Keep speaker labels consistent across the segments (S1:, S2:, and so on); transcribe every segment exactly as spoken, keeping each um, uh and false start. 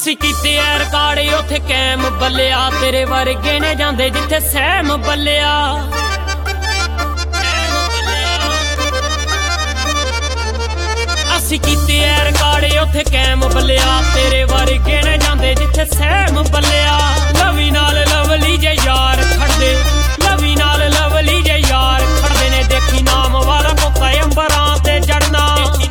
S1: ਅਸੀਂ ਕੀਤੇ ਐ ਰਿਕਾਰਡ ਉੱਥੇ ਕੈਮ ਬੱਲਿਆ, ਤੇਰੇ ਵਰਗੇ ਨੇ ਜਾਂਦੇ ਜਿੱਥੇ ਸਹਿਮ ਬੱਲਿਆ। ਅਸੀਂ ਕੀਤੇ ਐ ਰਿਕਾਰਡ ਉੱਥੇ ਕੈਮ ਬੱਲਿਆ, ਤੇਰੇ ਵਰਗੇ ਨੇ ਜਾਂਦੇ ਜਿੱਥੇ ਸਹਿਮ ਬੱਲਿਆ। ਲਵੀ ਨਾਲ ਲਵਲੀ ਜੇ ਯਾਰ ਖੜਦੇ, ਲਵੀ ਨਾਲ ਲਵਲੀ ਜੇ ਯਾਰ ਖੜਦੇ ਨੇ, ਦੇਖੀ ਨਾਮ ਵਾਲਾ ਕੋਕਾ ਅੰਬਰਾਂ ਤੇ ਚੜਨਾ।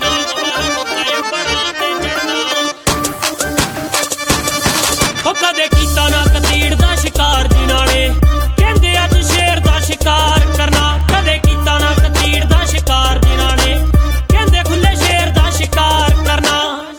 S1: ਕਦੇ ਕੀਤਾ ਨਾ ਕਤੀੜ ਦਾ ਸ਼ਿਕਾਰ ਜਿਨ੍ਹਾਂ ਨੇ ਕਹਿੰਦੇ ਅੱਜ ਸ਼ੇਰ ਦਾ ਸ਼ਿਕਾਰ ਕਰਨਾ। ਕਦੇ ਕੀਤਾ ਨਾ ਕਤੀੜ ਦਾ ਸ਼ਿਕਾਰ ਜਿਨ੍ਹਾਂ ਨੇ ਕਹਿੰਦੇ ਖੁੱਲੇ ਸ਼ੇਰ ਦਾ ਸ਼ਿਕਾਰ ਕਰਨਾ।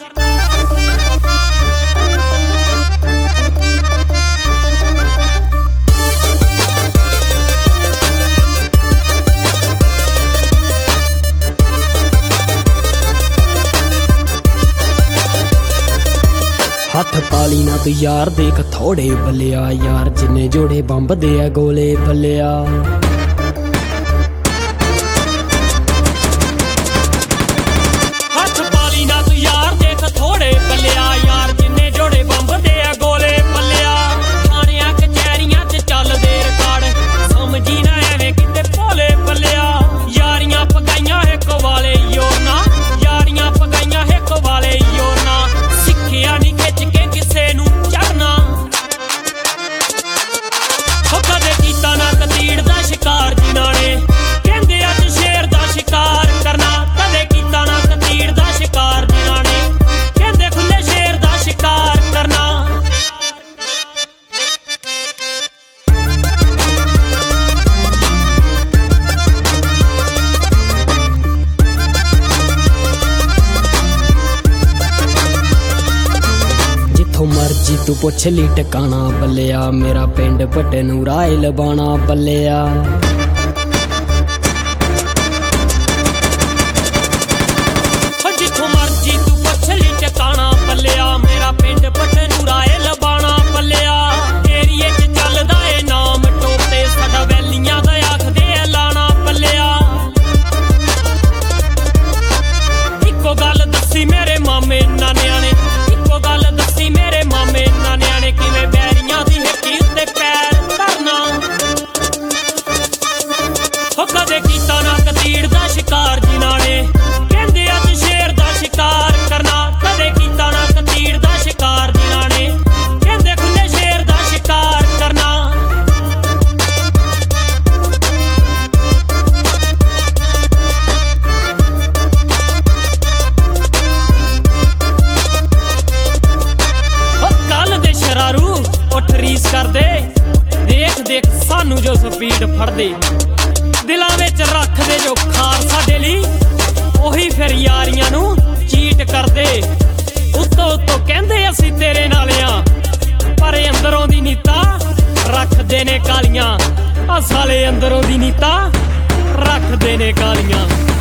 S2: ਹੱਥ ਪਾਲੀ ਨਾ ਤੂੰ ਯਾਰ ਦੇਖ ਥੋੜੇ ਬੱਲਿਆ, ਯਾਰ ਜਿੰਨੇ ਜੋੜੇ ਬੰਬ ਦੇ ਆ ਗੋਲੇ ਬੱਲਿਆ।
S1: ਹੱਥ ਪਾਲੀ ਨਾ ਤੂੰ ਯਾਰ ਦੇਖ ਥੋੜੇ ਬੱਲਿਆ, ਯਾਰ ਜਿੰਨੇ ਜੋੜੇ ਬੰਬ ਦੇ ਆ ਗੋਲੇ ਬੱਲਿਆ। ਥਾਣਿਆਂ ਕਚਹਿਰੀਆਂ ਚ ਚੱਲਦੇ ਰਿਕਾਰਡ, ਸਮਝੀ ਨਾ ਐਵੇਂ ਕਿਤੇ ਭੋਲੇ ਬੱਲਿਆ। ਯਾਰੀਆਂ ਪਗਾਈਆਂ ਇੱਕ ਵਾਲੇ ਯੋਰ ਨਾ, ਯਾਰੀਆਂ ਪਗਾਈਆਂ ਇੱਕ ਵਾਲੇ ਯੋਰ ਨਾ। ਸਿੱਖਿਆ ਨਹੀਂ ਖਿੱਚ ਕੇ ਕਿਸੇ ਨੂੰ ਚੜਨਾ। ਹੋ ਕਦੇ ਕੀਤਾ ਨਾ ਕਤੀੜ ਦਾ ਸ਼ਿਕਾਰ ਜਿਨ੍ਹਾਂ ਨੇ ਕਹਿੰਦੇ ਅੱਜ ਸ਼ੇਰ ਦਾ ਸ਼ਿਕਾਰ ਕਰਨਾ। ਕਦੇ ਕੀਤਾ ਨਾ ਕਤੀੜ ਦਾ ਸ਼ਿਕਾਰ ਜਿਨ੍ਹਾਂ ਨੇ ਕਹਿੰਦੇ ਖੁੱਲੇ ਸ਼ੇਰ ਦਾ ਸ਼ਿਕਾਰ ਕਰਨਾ।
S2: ਜਿੱਥੋਂ ਮਰਜੀ ਤੂੰ ਪੁੱਛ ਲਈ ਟਿਕਾਣਾ ਬੱਲਿਆ, ਮੇਰਾ ਪਿੰਡ ਵੱਡੇ ਨੂੰ ਰਾਏ ਲਬਾਣਾ ਬੱਲਿਆ।
S1: ਜਿੱਥੋਂ ਮਰਜੀ ਤੂੰ ਪੁੱਛ ਲਈ ਟਿਕਾਣਾ ਬੱਲਿਆ, ਮੇਰਾ ਪਿੰਡ ਵੱਡੇ ਨੂੰ ਰਾਏ ਲਬਾਣਾ ਬੱਲਿਆ। ਏਰੀਏ ਚ ਚੱਲਦਾ ਏ ਨਾਮ ਟੋਪੇ, ਸਾਡਾ ਵੈਲੀਆਂ ਦਾ ਆਖਦੇ ਐ ਲਾਣਾ ਬੱਲਿਆ। ਇੱਕੋ ਗੱਲ ਦੱਸੀ ਮੇਰੇ ਮਾਮੇ ਨਾਨਿਆਂ ਨੇ, ਇੱਕੋ ਗੱਲ ਦੱਸੀ ਮੇਰੇ ਮਾਮੇ ਨਾਨਿਆਂ ਨੇ, ਕਿਵੇਂ ਬੈਰੀਆਂ ਦੀ ਹੱਟੀ ਉੱਤੇ ਪੈਰ ਧਰਨਾ। ਹੋ ਕਦੇ ਕੀਤਾ ਨਾ ਕਤੀੜ ਦਾ ਸ਼ਿਕਾਰ ਜਿਨ੍ਹਾਂ ਨੇ ਕਹਿੰਦੇ ਅੱਜ ਸ਼ੇਰ ਦਾ ਸ਼ਿਕਾਰ ਕਰਨਾ। ਕਦੇ ਕੀਤਾ ਨਾ ਕਤੀੜ ਦਾ ਸ਼ਿਕਾਰ ਜਿਨ੍ਹਾਂ ਨੇ ਕਹਿੰਦੇ ਖੁੱਲੇ ਸ਼ੇਰ ਦਾ ਸ਼ਿਕਾਰ ਕਰਨਾ। ਕੱਲ ਦੇ ਸ਼ਰਾਰੂ ਉੱਠ ਰੀਸ ਕਰਦੇ, ਦੇਖ ਦੇਖ ਸਾਨੂੰ ਜੋ ਸਪੀਡ ਫੜਦੇ। ਦਿਲਾਂ ਵਿੱਚ ਰੱਖਦੇ ਜੋ ਖਾਰ ਸਾਡੇ ਲਈ, ਉਹੀ ਫਿਰ ਯਾਰੀਆਂ ਨੂੰ ਚੀਟ ਕਰਦੇ। ਉੱਤੋਂ ਉੱਤੋਂ ਕਹਿੰਦੇ ਅਸੀਂ ਤੇਰੇ ਨਾਲ ਆ, ਪਰ ਅੰਦਰੋਂ ਦੀ ਨੀਤਾਂ ਰੱਖਦੇ ਨੇ ਕਾਲੀਆਂ। ਆ ਸਾਲੇ ਅੰਦਰੋਂ ਦੀ ਨੀਤਾਂ ਰੱਖਦੇ ਨੇ ਕਾਲੀਆਂ।